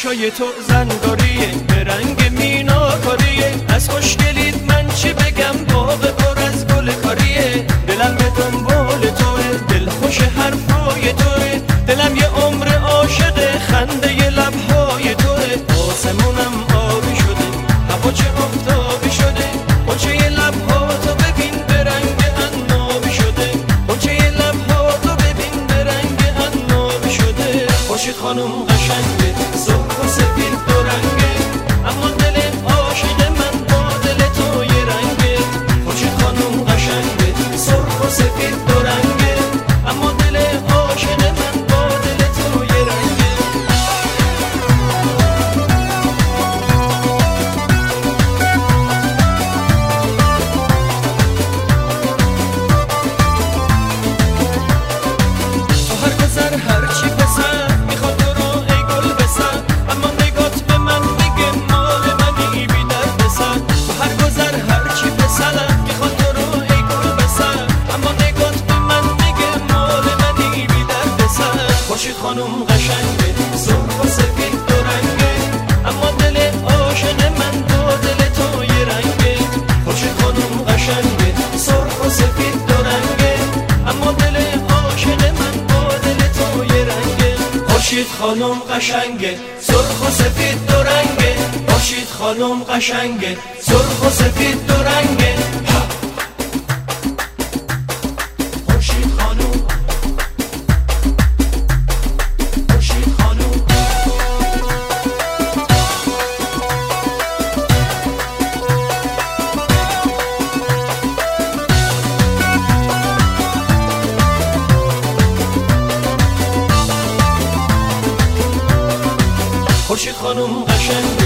چشای تو زنگاریه، به رنگ میناکاریه. از خوشگلیت من چی بگم، باغ پر از گل کاریه. دلم به دنبال توه، دل خوش حرفای توه. دلم یه عمر عاشق خنده ی لبهای توه. آسمونم آبی شده، هوا چه آفتابی شده. قنچه ی لبهاتو ببین به رنگ عنابی شده. قنچه ی لبهاتو ببین به رنگ عنابی شده. خورشید خانم قشنگه، سرخ و سفید دو رنگه، اما دل عاشق من با دل تو یه رنگه. خورشید خانم قشنگه، سرخ و سفید دو رنگه، اما دل عاشق من با دل تو یه رنگه. تو هر گذر هر چی پسر میخواد تو رو ای گل بسر، اما نگات به من میگه مال منی بی درد سر. تو هر گذر هر چی پسر میخواد تو رو ای گل بسر، اما نگات به من میگه مال منی بی درد سر. خورشید خانم قشنگه، سرخ و سفید دو رنگه، اما دل عاشق من با دل تو یه رنگه. خورشید خانم قشنگه، سرخ و سفید دو رنگه، اما دل عاشق من با دل تو یه رنگه. خورشید خانم قشنگه، سرخ و سفید دو رنگه. خورشید خانم قشنگه، سرخ و سفید دو رنگه. خورشید خانم، خورشید خانم. خورشید خانم قشنگه،